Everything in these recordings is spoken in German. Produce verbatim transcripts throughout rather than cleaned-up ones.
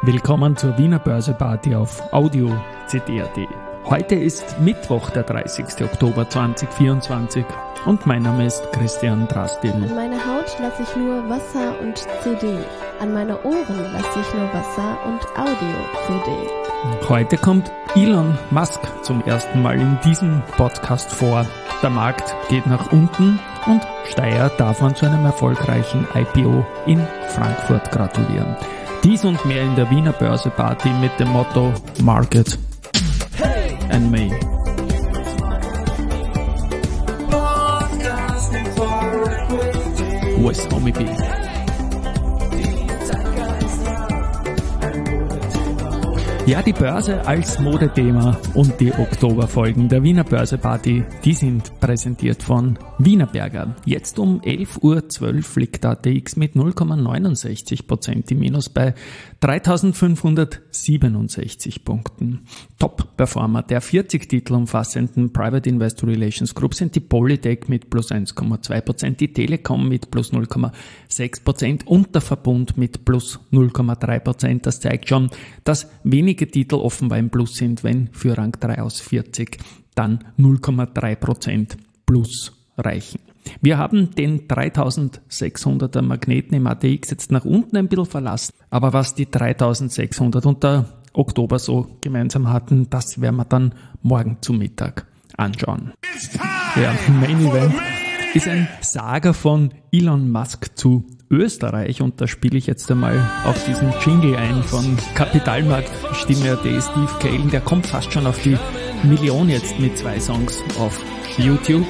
Willkommen zur Wiener Börseparty auf Audio C D A T. Heute ist Mittwoch, der dreißigster Oktober zweitausendvierundzwanzig und mein Name ist Christian Drastil. An meine Haut lasse ich nur Wasser und C D. An meine Ohren lasse ich nur Wasser und Audio-C D. Heute kommt Elon Musk zum ersten Mal in diesem Podcast vor. Der Markt geht nach unten und Steyr darf man zu einem erfolgreichen I P O in Frankfurt gratulieren. Dies und mehr in der Wiener Börseparty mit dem Motto Market and Me. Wo ist Homie B? Ja, die Börse als Modethema und die Oktoberfolgen der Wiener Börseparty, die sind präsentiert von Wienerberger. Jetzt um elf Uhr zwölf liegt A T X mit null Komma neunundsechzig Prozent im Minus bei dreitausendfünfhundertsiebenundsechzig Punkten. Top-Performer der vierzig Titel umfassenden Private Investor Relations Group sind die Polytech mit plus eins Komma zwei Prozent, die Telekom mit plus null Komma sechs Prozent und der Verbund mit plus null Komma drei Prozent. Das zeigt schon, dass wenige Titel offenbar im Plus sind, wenn für Rang drei aus vierzig dann null Komma drei Prozent plus reichen. Wir haben den dreitausendsechshunderter Magneten im A T X jetzt nach unten ein bisschen verlassen, aber was die dreitausendsechshundert und der Oktober so gemeinsam hatten, das werden wir dann morgen zu Mittag anschauen. Ja, Main Event ist ein Saga von Elon Musk zu Österreich und da spiele ich jetzt einmal auf diesen Jingle ein von Kapitalmarkt-Stimme A T, Steve Kalen, der kommt fast schon auf die Million jetzt mit zwei Songs auf YouTube.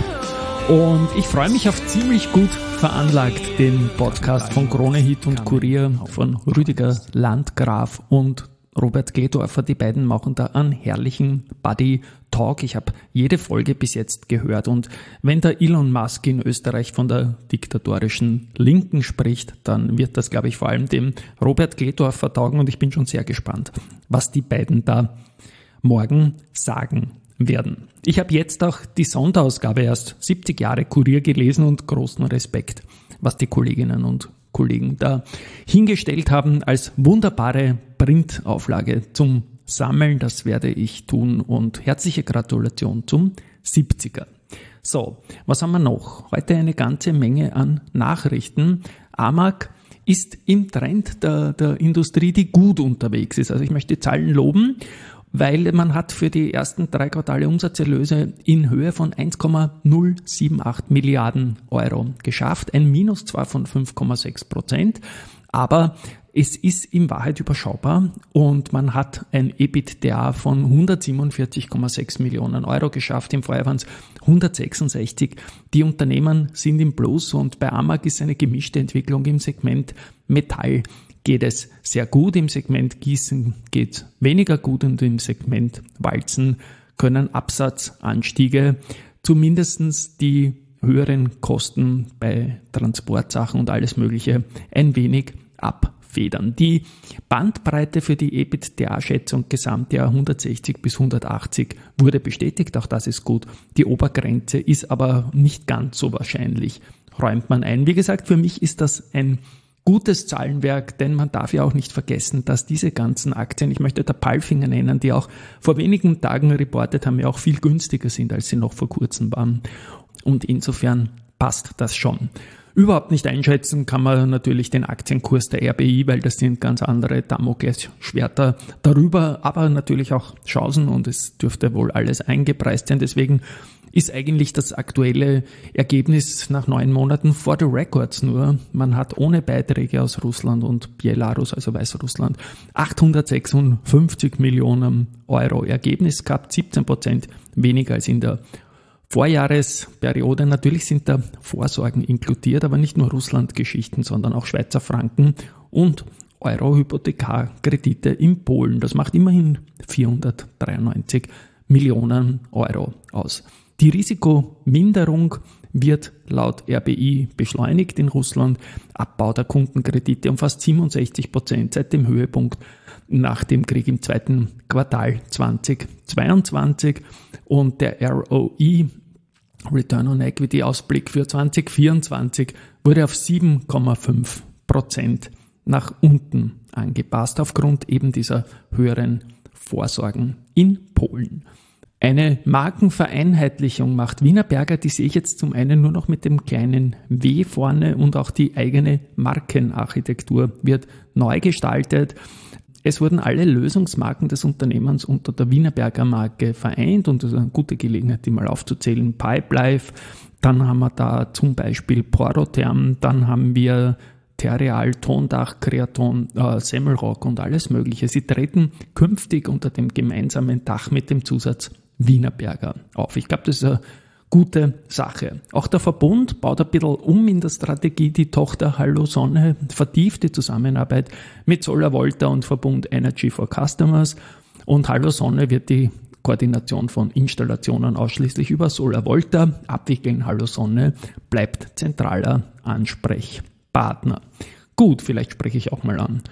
Und ich freue mich auf ziemlich gut veranlagt den Podcast von Krone Hit und Kurier von Rüdiger Landgraf und Robert Gledorfer. Die beiden machen da einen herrlichen Buddy Talk. Ich habe jede Folge bis jetzt gehört und wenn der Elon Musk in Österreich von der diktatorischen Linken spricht, dann wird das, glaube ich, vor allem dem Robert Gledorfer taugen und ich bin schon sehr gespannt, was die beiden da morgen sagen werden. Ich habe jetzt auch die Sonderausgabe erst siebzig Jahre Kurier gelesen und großen Respekt, was die Kolleginnen und Kollegen da hingestellt haben als wunderbare Printauflage zum Sammeln. Das werde ich tun und herzliche Gratulation zum siebziger. So, was haben wir noch? Heute eine ganze Menge an Nachrichten. Amag ist im Trend der, der Industrie, die gut unterwegs ist. Also ich möchte die Zahlen loben, weil man hat für die ersten drei Quartale Umsatzerlöse in Höhe von eins Komma null sieben acht Milliarden Euro geschafft. Ein Minus zwar von fünf Komma sechs Prozent, aber es ist in Wahrheit überschaubar und man hat ein EBITDA von hundertsiebenundvierzig Komma sechs Millionen Euro geschafft. Im Vorjahr waren es hundertsechsundsechzig. Die Unternehmen sind im Plus und bei Amag ist eine gemischte Entwicklung im Segment Metall. Geht es sehr gut, im Segment Gießen geht es weniger gut und im Segment Walzen können Absatzanstiege zumindest die höheren Kosten bei Transportsachen und alles Mögliche ein wenig abfedern. Die Bandbreite für die EBITDA-Schätzung Gesamtjahr hundertsechzig bis hundertachtzig wurde bestätigt, auch das ist gut. Die Obergrenze ist aber nicht ganz so wahrscheinlich, räumt man ein. Wie gesagt, für mich ist das ein gutes Zahlenwerk, denn man darf ja auch nicht vergessen, dass diese ganzen Aktien, ich möchte da Palfinger nennen, die auch vor wenigen Tagen reportet haben, ja auch viel günstiger sind, als sie noch vor kurzem waren. Und insofern passt das schon. Überhaupt nicht einschätzen kann man natürlich den Aktienkurs der R B I, weil das sind ganz andere Damoklesschwerter darüber, aber natürlich auch Chancen und es dürfte wohl alles eingepreist sein. Deswegen ist eigentlich das aktuelle Ergebnis nach neun Monaten for the records nur. Man hat ohne Beiträge aus Russland und Belarus, also Weißrussland, achthundertsechsundfünfzig Millionen Euro Ergebnis gehabt, siebzehn Prozent weniger als in der Vorjahresperiode. Natürlich sind da Vorsorgen inkludiert, aber nicht nur Russland-Geschichten, sondern auch Schweizer Franken und Euro-Hypothekarkredite in Polen. Das macht immerhin vierhundertdreiundneunzig Millionen Euro aus. Die Risikominderung wird laut R B I beschleunigt in Russland. Abbau der Kundenkredite um fast siebenundsechzig Prozent seit dem Höhepunkt nach dem Krieg im zweiten Quartal zweitausendzweiundzwanzig und der R O E, Return on Equity Ausblick für zwanzig vierundzwanzig, wurde auf sieben Komma fünf Prozent nach unten angepasst aufgrund eben dieser höheren Vorsorgen in Polen. Eine Markenvereinheitlichung macht Wienerberger, die sehe ich jetzt zum einen nur noch mit dem kleinen W vorne, und auch die eigene Markenarchitektur wird neu gestaltet. Es wurden alle Lösungsmarken des Unternehmens unter der Wienerberger Marke vereint, und das ist eine gute Gelegenheit, die mal aufzuzählen. Pipelife, dann haben wir da zum Beispiel Porotherm, dann haben wir Terreal, Tondach, Creaton, äh, Semmelrock und alles Mögliche. Sie treten künftig unter dem gemeinsamen Dach mit dem Zusatz Wienerberger auf. Ich glaube, das ist eine gute Sache. Auch der Verbund baut ein bisschen um in der Strategie. Die Tochter Hallo Sonne vertieft die Zusammenarbeit mit SolarVolta und Verbund Energy for Customers, und Hallo Sonne wird die Koordination von Installationen ausschließlich über SolarVolta abwickeln. Hallo Sonne bleibt zentraler Ansprechpartner. Gut, vielleicht spreche ich auch mal an.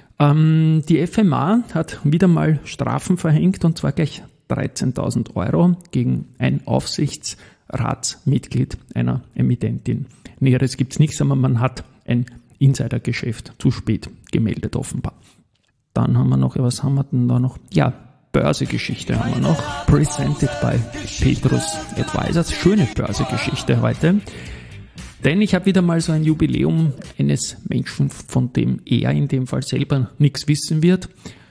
Ähm, die F M A hat wieder mal Strafen verhängt, und zwar gleich dreizehntausend Euro gegen ein Aufsichtsratsmitglied einer Emittentin. Näheres gibt es nichts, aber man hat ein Insidergeschäft zu spät gemeldet offenbar. Dann haben wir noch, was haben wir denn da noch? Ja, Börsegeschichte haben wir noch. Presented by Petrus Advisors. Schöne Börsegeschichte heute. Denn ich habe wieder mal so ein Jubiläum eines Menschen, von dem er in dem Fall selber nichts wissen wird.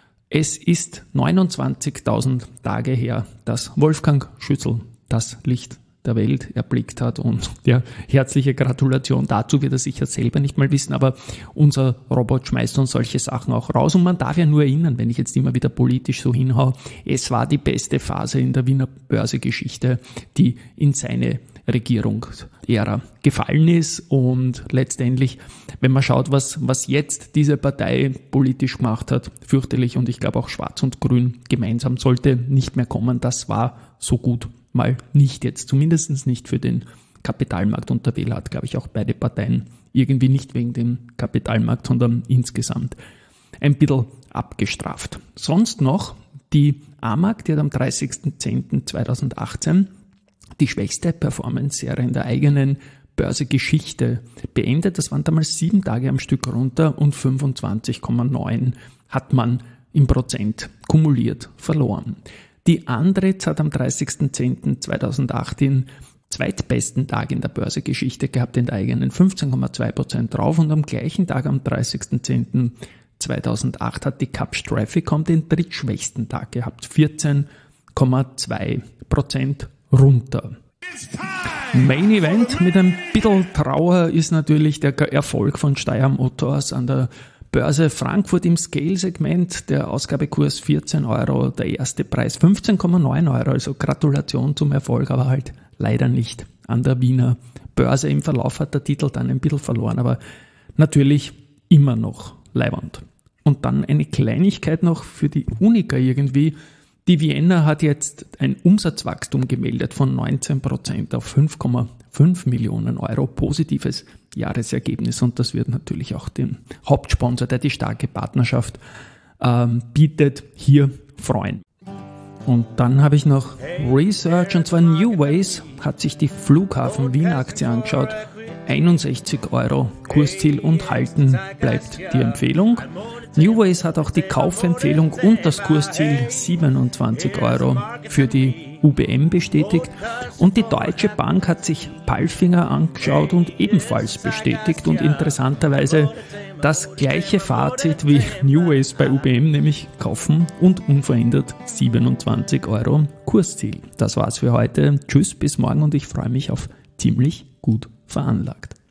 Es ist neunundzwanzigtausend Tage her, dass Wolfgang Schüssel das Licht der Welt erblickt hat, und ja, herzliche Gratulation dazu, wird er sicher selber nicht mal wissen, aber unser Robot schmeißt uns solche Sachen auch raus, und man darf ja nur erinnern, wenn ich jetzt immer wieder politisch so hinhaue, es war die beste Phase in der Wiener Börsegeschichte, die in seine Regierungsära gefallen ist, und letztendlich, wenn man schaut, was, was jetzt diese Partei politisch gemacht hat, fürchterlich, und ich glaube auch Schwarz und Grün gemeinsam sollte nicht mehr kommen, das war so gut mal nicht jetzt, zumindest nicht für den Kapitalmarkt, und der Wähler hat, glaube ich, auch beide Parteien irgendwie nicht wegen dem Kapitalmarkt, sondern insgesamt ein bisschen abgestraft. Sonst noch die AMAG, die hat am dreißigsten zehnten zweitausendachtzehn die schwächste Performance-Serie in der eigenen Börsegeschichte beendet. Das waren damals sieben Tage am Stück runter, und fünfundzwanzig Komma neun hat man im Prozent kumuliert verloren. Die Andritz hat am dreißigsten zehnten zweitausendachtzehn den zweitbesten Tag in der Börsegeschichte gehabt, in der eigenen fünfzehn Komma zwei Prozent drauf, und am gleichen Tag am dreißigsten zehnten zweitausendacht hat die Capstrafficom den drittschwächsten Tag gehabt, vierzehn Komma zwei Prozent runter. Main Event mit ein bisschen Trauer ist natürlich der Erfolg von Steyr Motors an der Börse Frankfurt im Scale-Segment. Der Ausgabekurs vierzehn Euro, der erste Preis fünfzehn Komma neun Euro, also Gratulation zum Erfolg, aber halt leider nicht an der Wiener Börse. Im Verlauf hat der Titel dann ein bisschen verloren, aber natürlich immer noch leiwand. Und dann eine Kleinigkeit noch für die Unica irgendwie. Die Vienna hat jetzt ein Umsatzwachstum gemeldet von neunzehn Prozent auf fünf Komma fünf Millionen Euro, positives Jahresergebnis, und das wird natürlich auch den Hauptsponsor, der die starke Partnerschaft ähm, bietet, hier freuen. Und dann habe ich noch Research, und zwar New Ways hat sich die Flughafen Wien Aktie angeschaut. einundsechzig Euro Kursziel, und halten bleibt die Empfehlung. New Ways hat auch die Kaufempfehlung und das Kursziel siebenundzwanzig Euro für die U B M bestätigt, und die Deutsche Bank hat sich Palfinger angeschaut und ebenfalls bestätigt, und interessanterweise das gleiche Fazit wie New Ways bei U B M, nämlich kaufen und unverändert siebenundzwanzig Euro Kursziel. Das war's für heute. Tschüss, bis morgen, und ich freue mich auf ziemlich gut veranlagt.